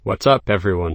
What's up, everyone?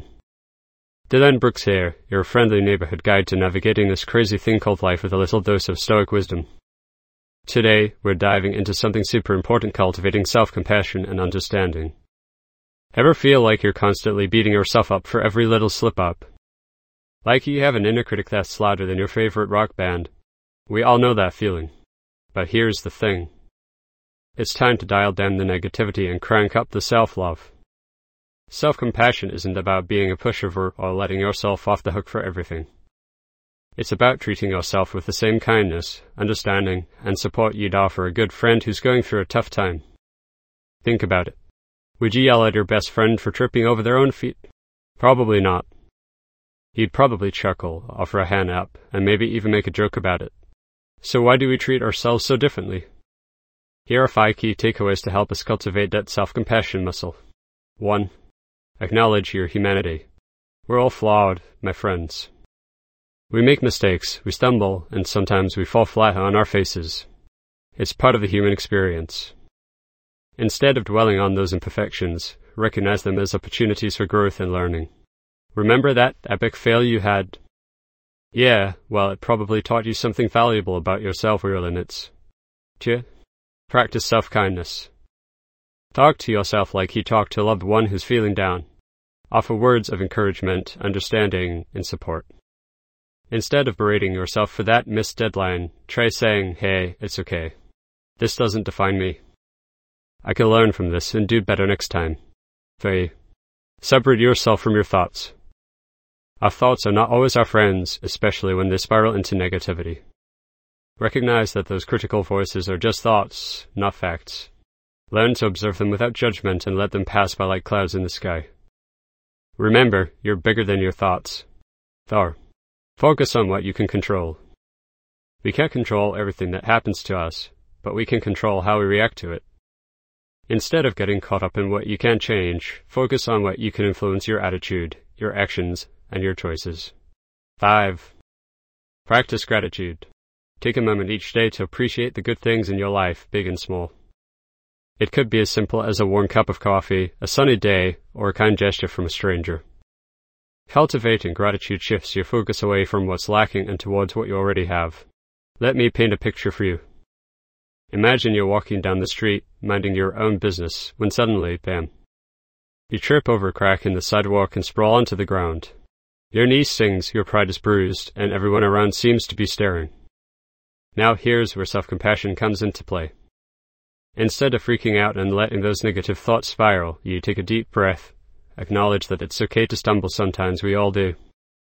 Dylan Brooks here, your friendly neighborhood guide to navigating this crazy thing called life with a little dose of stoic wisdom. Today, we're diving into something super important: cultivating self-compassion and understanding. Ever feel like you're constantly beating yourself up for every little slip-up? Like you have an inner critic that's louder than your favorite rock band? We all know that feeling. But here's the thing. It's time to dial down the negativity and crank up the self-love. Self-compassion isn't about being a pushover or letting yourself off the hook for everything. It's about treating yourself with the same kindness, understanding, and support you'd offer a good friend who's going through a tough time. Think about it. Would you yell at your best friend for tripping over their own feet? Probably not. You'd probably chuckle, offer a hand up, and maybe even make a joke about it. So why do we treat ourselves so differently? Here are 5 key takeaways to help us cultivate that self-compassion muscle. 1. Acknowledge your humanity. We're all flawed, my friends. We make mistakes, we stumble, and sometimes we fall flat on our faces. It's part of the human experience. Instead of dwelling on those imperfections, recognize them as opportunities for growth and learning. Remember that epic fail you had? Yeah, well, it probably taught you something valuable about yourself or your limits. 2. Practice self-kindness. Talk to yourself like you talk to a loved one who's feeling down. Offer words of encouragement, understanding, and support. Instead of berating yourself for that missed deadline, try saying, "Hey, it's okay. This doesn't define me. I can learn from this and do better next time." 3. Separate yourself from your thoughts. Our thoughts are not always our friends, especially when they spiral into negativity. Recognize that those critical voices are just thoughts, not facts. Learn to observe them without judgment and let them pass by like clouds in the sky. Remember, you're bigger than your thoughts. 4. Focus on what you can control. We can't control everything that happens to us, but we can control how we react to it. Instead of getting caught up in what you can't change, focus on what you can influence: your attitude, your actions, and your choices. 5. Practice gratitude. Take a moment each day to appreciate the good things in your life, big and small. It could be as simple as a warm cup of coffee, a sunny day, or a kind gesture from a stranger. Cultivating gratitude shifts your focus away from what's lacking and towards what you already have. Let me paint a picture for you. Imagine you're walking down the street, minding your own business, when suddenly, bam, you trip over a crack in the sidewalk and sprawl onto the ground. Your knee stings, your pride is bruised, and everyone around seems to be staring. Now here's where self-compassion comes into play. Instead of freaking out and letting those negative thoughts spiral, you take a deep breath, acknowledge that it's okay to stumble sometimes, we all do,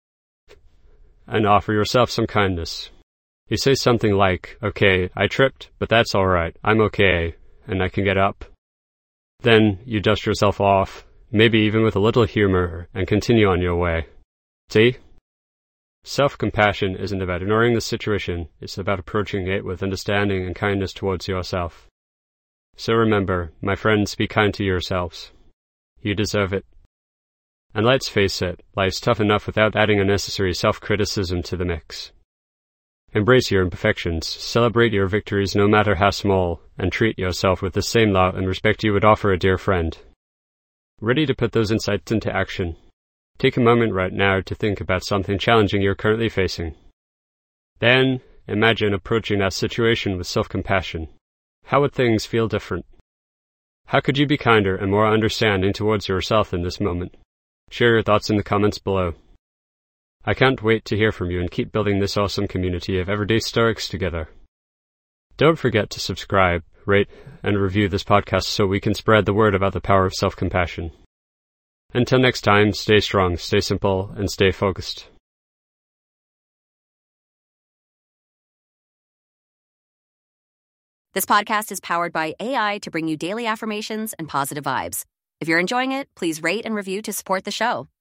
and offer yourself some kindness. You say something like, "Okay, I tripped, but that's alright, I'm okay, and I can get up." Then you dust yourself off, maybe even with a little humor, and continue on your way. See? Self-compassion isn't about ignoring the situation, it's about approaching it with understanding and kindness towards yourself. So remember, my friends, be kind to yourselves. You deserve it. And let's face it, life's tough enough without adding unnecessary self-criticism to the mix. Embrace your imperfections, celebrate your victories no matter how small, and treat yourself with the same love and respect you would offer a dear friend. Ready to put those insights into action? Take a moment right now to think about something challenging you're currently facing. Then, imagine approaching that situation with self-compassion. How would things feel different? How could you be kinder and more understanding towards yourself in this moment? Share your thoughts in the comments below. I can't wait to hear from you and keep building this awesome community of everyday Stoics together. Don't forget to subscribe, rate, and review this podcast so we can spread the word about the power of self-compassion. Until next time, stay strong, stay simple, and stay focused. This podcast is powered by AI to bring you daily affirmations and positive vibes. If you're enjoying it, please rate and review to support the show.